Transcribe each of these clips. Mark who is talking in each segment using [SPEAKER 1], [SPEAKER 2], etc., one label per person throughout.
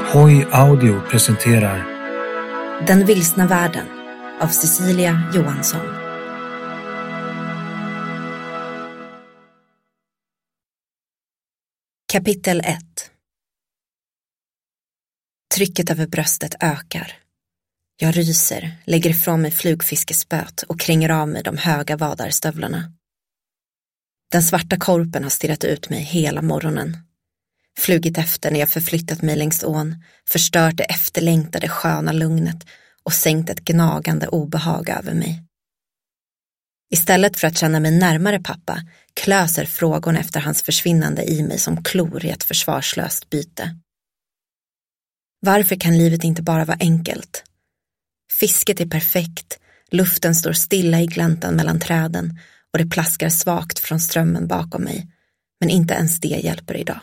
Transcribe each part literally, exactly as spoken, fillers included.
[SPEAKER 1] Hoj Audio presenterar
[SPEAKER 2] Den vilsna världen av Cecilia Johansson. Kapitel ett. Trycket över bröstet ökar. Jag ryser, lägger ifrån mig flugfiskespöt och kränger av mig de höga vadarstövlarna. Den svarta korpen har stirrat ut mig hela morgonen. Flugit efter när jag förflyttat mig längs ån, förstört det efterlängtade sköna lugnet och sänkt ett gnagande obehag över mig. Istället för att känna mig närmare pappa klöser frågorna efter hans försvinnande i mig som klor i ett försvarslöst byte. Varför kan livet inte bara vara enkelt? Fisket är perfekt, luften står stilla i gläntan mellan träden och det plaskar svagt från strömmen bakom mig, men inte ens det hjälper idag.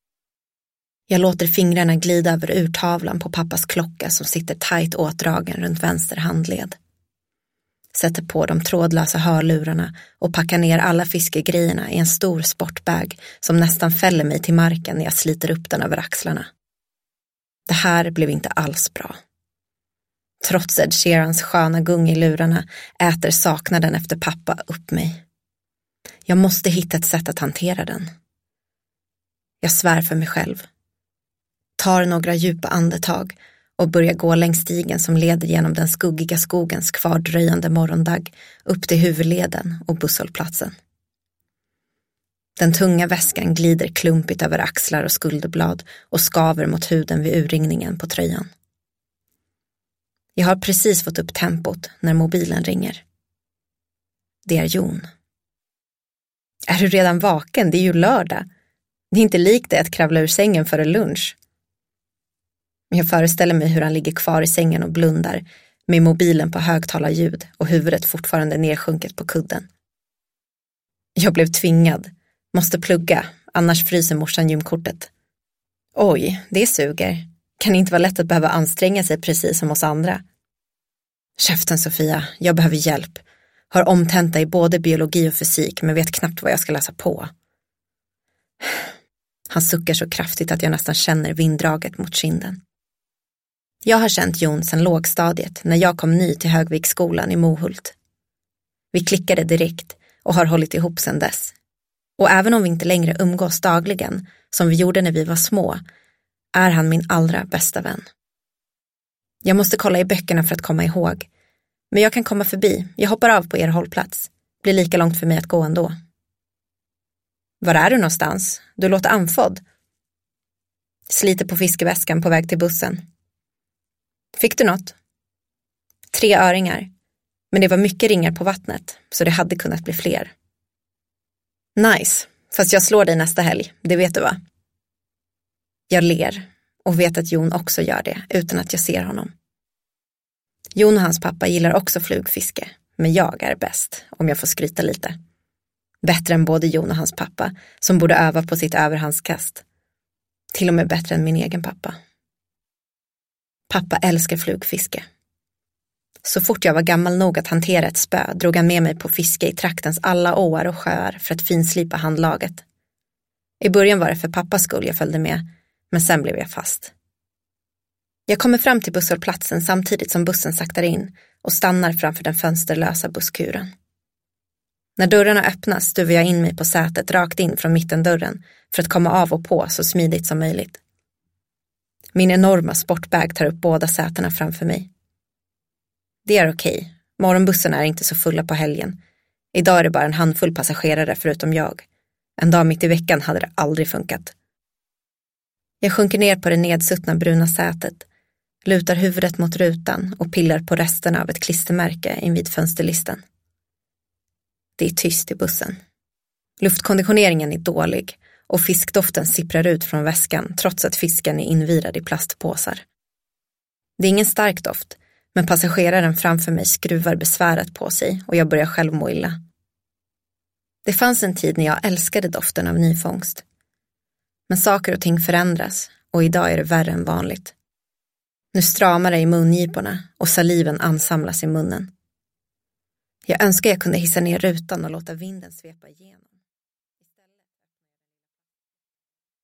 [SPEAKER 2] Jag låter fingrarna glida över urtavlan på pappas klocka som sitter tajt åtdragen runt vänster handled. Sätter på de trådlösa hörlurarna och packar ner alla fiskegrejerna i en stor sportbag som nästan fäller mig till marken när jag sliter upp den över axlarna. Det här blev inte alls bra. Trots Ed Sheerans sköna gung i lurarna äter saknaden efter pappa upp mig. Jag måste hitta ett sätt att hantera den. Jag svär för mig själv. Tar några djupa andetag och börjar gå längs stigen som leder genom den skuggiga skogens kvardröjande morgondag upp till huvudleden och busshållplatsen. Den tunga väskan glider klumpigt över axlar och skulderblad och skaver mot huden vid urringningen på tröjan. Jag har precis fått upp tempot när mobilen ringer. Det är Jon. Är du redan vaken? Det är ju lördag. Det är inte likt dig att kravla ur sängen före lunch. Jag föreställer mig hur han ligger kvar i sängen och blundar med mobilen på högtalarljud och huvudet fortfarande nedsjunket på kudden. Jag blev tvingad. Måste plugga, annars fryser morsan gymkortet. Oj, det suger. Kan inte vara lätt att behöva anstränga sig precis som oss andra. Käften Sofia, jag behöver hjälp. Har omtenta i både biologi och fysik men vet knappt vad jag ska läsa på. Han suckar så kraftigt att jag nästan känner vinddraget mot kinden. Jag har känt Jon sedan lågstadiet när jag kom ny till Högviksskolan i Mohult. Vi klickade direkt och har hållit ihop sedan dess. Och även om vi inte längre umgås dagligen, som vi gjorde när vi var små, är han min allra bästa vän. Jag måste kolla i böckerna för att komma ihåg. Men jag kan komma förbi, jag hoppar av på er hållplats. Blir lika långt för mig att gå ändå. Var är du någonstans? Du låter anfodd. Sliter på fiskeväskan på väg till bussen. Fick du något? Tre öringar. Men det var mycket ringar på vattnet, så det hade kunnat bli fler. Nice, fast jag slår dig nästa helg, det vet du va? Jag ler och vet att Jon också gör det utan att jag ser honom. Jon och hans pappa gillar också flugfiske, men jag är bäst, om jag får skryta lite. Bättre än både Jon och hans pappa, som borde öva på sitt överhandskast. Till och med bättre än min egen pappa. Pappa älskar flugfiske. Så fort jag var gammal nog att hantera ett spö drog han med mig på fiske i traktens alla åar och sjöar för att finslipa handlaget. I början var det för pappas skull jag följde med, men sen blev jag fast. Jag kommer fram till busshållplatsen samtidigt som bussen saktar in och stannar framför den fönsterlösa busskuren. När dörrarna öppnas stuvar jag in mig på sätet rakt in från mittendörren för att komma av och på så smidigt som möjligt. Min enorma sportbag tar upp båda sätena framför mig. Det är okej. Morgonbussen är inte så fulla på helgen. Idag är det bara en handfull passagerare förutom jag. En dag mitt i veckan hade det aldrig funkat. Jag sjunker ner på det nedsuttna bruna sätet, lutar huvudet mot rutan och pillar på resterna av ett klistermärke invid fönsterlisten. Det är tyst i bussen. Luftkonditioneringen är dålig och fiskdoften sipprar ut från väskan trots att fisken är invirad i plastpåsar. Det är ingen stark doft, men passageraren framför mig skruvar besväret på sig och jag börjar själv må illa. Det fanns en tid när jag älskade doften av nyfångst. Men saker och ting förändras och idag är det värre än vanligt. Nu stramar det i mungiporna och saliven ansamlas i munnen. Jag önskar jag kunde hissa ner rutan och låta vinden svepa igenom.